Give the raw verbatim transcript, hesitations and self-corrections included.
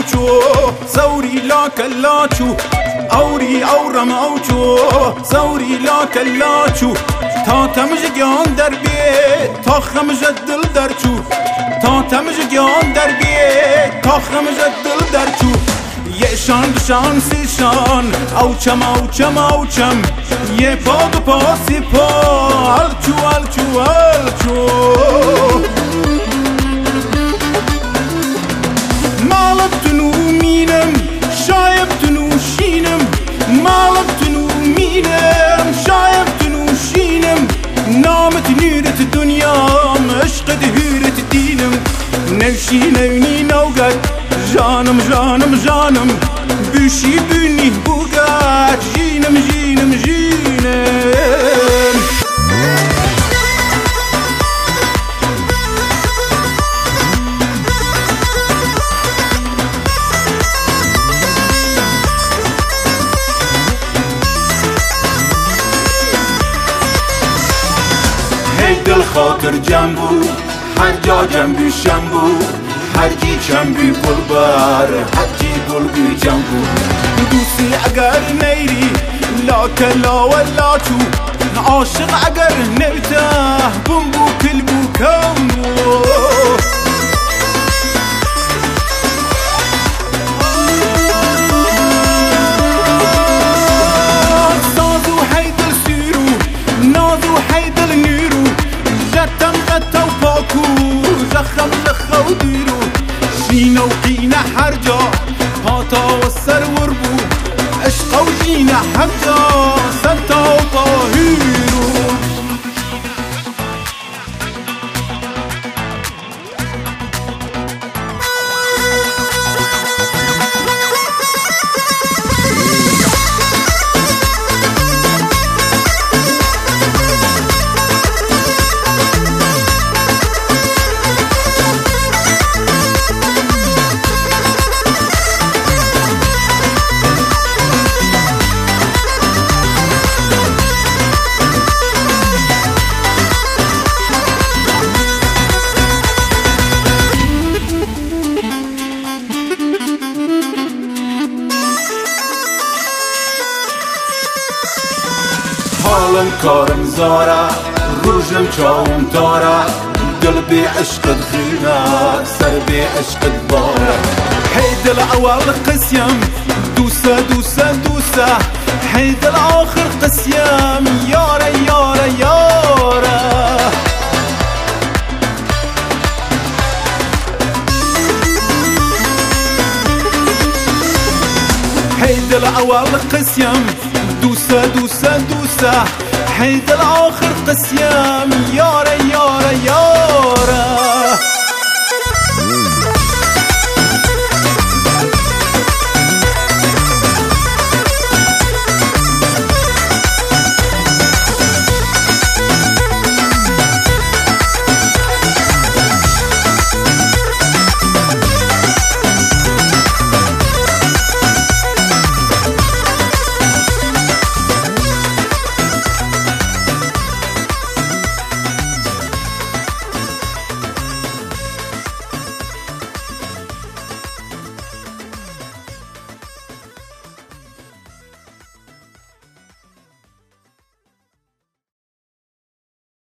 اوچو زوري لا كلاچو اوري اورم اوچو زوري لا كلاچو تا تمج گیان در بیه تا خمج دل در چو تا تمج گیان در بیه تا خمج دل در چو یه شان بشان سی شان اوچم اوچم اوچم یه پا دو پاسی پا الچو الچو الچو مالبتنو مینم شایبتنو شینم مالبتنو مینم شایبتنو شینم نامت نورت دنیام عشقت هورت دینم نوشی نونی نوگت جانم جانم جانم بوشی بونی بوگت جینم جینم جینم دل خاطر جنبو هر جا جنبی شنبو هر جی چنبی گل بر هر جی گل بی جنبو دوستی اگر نیری لا کلا ولا چو عاشق اگر نرتاح بمبو کلبو کمبو سازو حیدل سیرو نازو حیدل نیرو جتم غتا و پاکو زخم زخو دیرو شینه و قینه هر جا پاتا و سر وربو عشق و جینه هر جا سنتا و طاهیرو حالم کارم زاره روزم چاوم تاره دل بی عشقت خیره سر بی عشقت باره هی دل اول قسیم دوسه دوسه دوسه هی دل آخر قسیم یاره یاره یاره هی دل اول قسیم دوسه دوسه دوسه حيد الآخر قسيام يارا يارا يارا